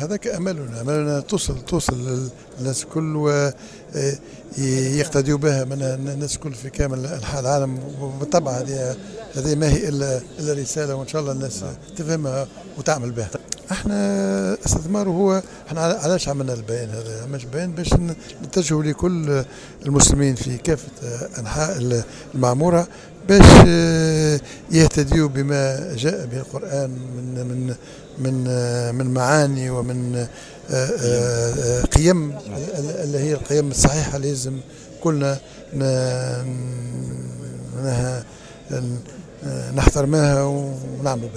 هذاك املنا توصل للناس الكل ويقتديوا بها من الناس الكل في كامل انحاء العالم. وبالطبع هذه ما هي الا رساله، وان شاء الله الناس تفهمها وتعمل بها. احنا استثمار هو احنا علاش عملنا البيان هذا؟ مش بيان باش نتجهوا لكل المسلمين في كافه انحاء المعموره باش يهتديوا بما جاء به القرآن من معاني ومن قيم اللي هي القيم الصحيحة. لازم كلنا نحترمها ونعمل بها.